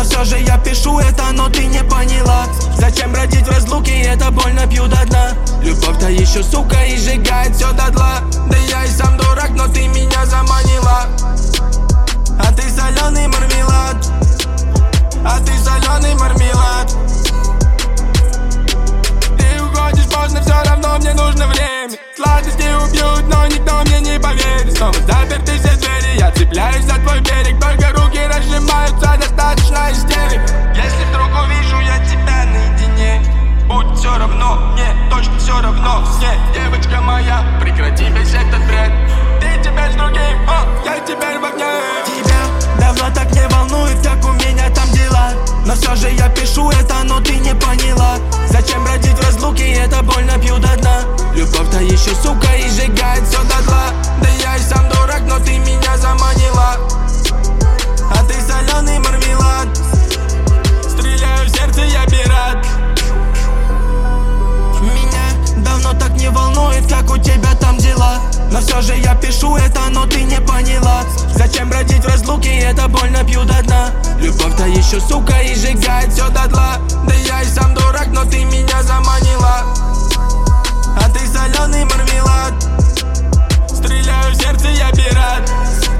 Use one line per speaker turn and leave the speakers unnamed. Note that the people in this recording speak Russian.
все же я пишу это, но ты не поняла. Зачем бродить в разлуке, это больно, пью до дна. Любовь-то еще, сука, и сжигает все дотла. Да я и сам дурак, но ты меня заманила. А ты соленый мармелад, а ты соленый мармелад. Ты уходишь поздно, все равно мне нужно время. Сладости убьют, но никто мне не поверит. Снова заперты все двери, я цепляюсь за твой берег. Только руки разжимаются, достаточно истерик. Если вдруг увижу я тебя наедине, будь все равно, мне точно все равно. Девочка моя, прекрати весь этот бред. Ты теперь с другим, я теперь в огне. Тебя давно так не волнует, как у меня там дела. Но все же я пишу это, но ты не поняла. Зачем бродить в разлуке, это больно, пью до дна. Любовь-то еще, сука, и сжигает все дотла. Да я и сам дурак, но ты меня заманила. А ты соленый мармелад. Стреляю в сердце, я пират. Меня давно так не волнует, как у тебя там дела. Но все же я пишу это, но ты не поняла. Зачем бродить в разлуке, это больно, пью до дна. Любовь-то еще, сука, и сжигает все дотла. Да я и сам дурак, но ты меня заманила. А ты соленый мармелад. Стреляю в сердце, я пират.